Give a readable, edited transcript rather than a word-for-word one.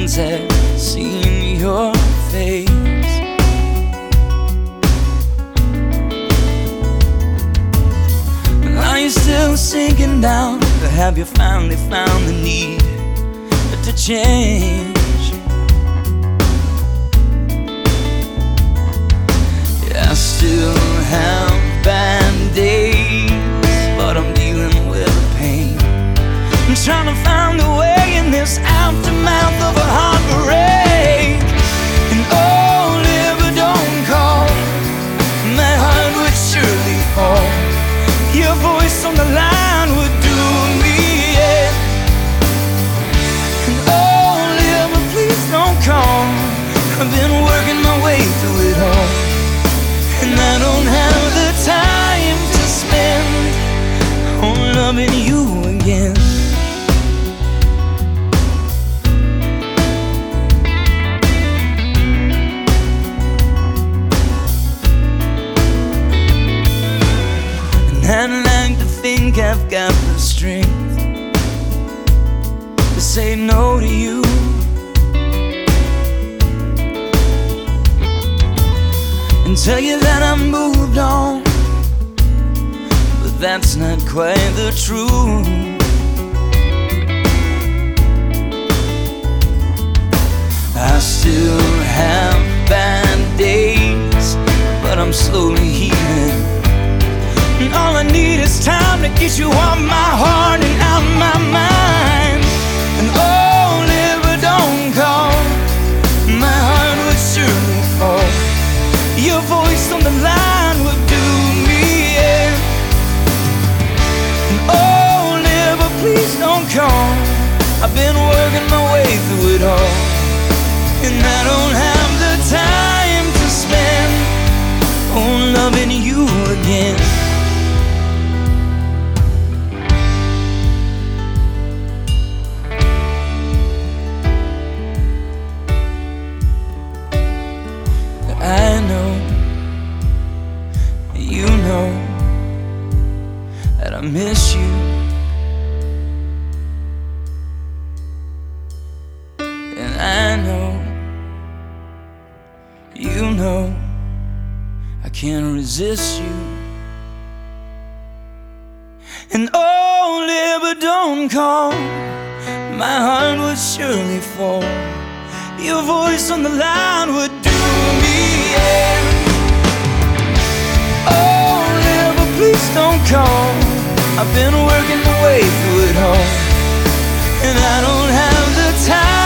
friends had seen your face. Are you still sinking down, or have you finally found the need to change? I still have bad days, but I'm dealing with the pain. I'm trying to find a way in this aftermath of a heartbreak. And oh, liver, don't call, my heart would surely fall. Your voice on the line would do me in. And oh, liver, please don't call, I've been working my way through it all, and I don't have the time to spend on loving you again. And I'd like to think I've got the strength to say no to you, and tell you that I moved on, but that's not quite the truth. I still have bad days, but I'm slowly healing. And all I need is time to get you off my heart and out of my mind. And oh, liver, don't call, my heart would surely fall. Your voice on the line would do me in. And oh, liver, please don't call, I've been working my way through it all, and I don't have the time to spend on loving you again. I know, you know, that I miss you. And I know, you know, I can't resist you. And oh, liver, don't call, my heart would surely fall. Your voice on the line would do me in. Oh, liver, please don't call, I've been working my way through it all, and I don't have the time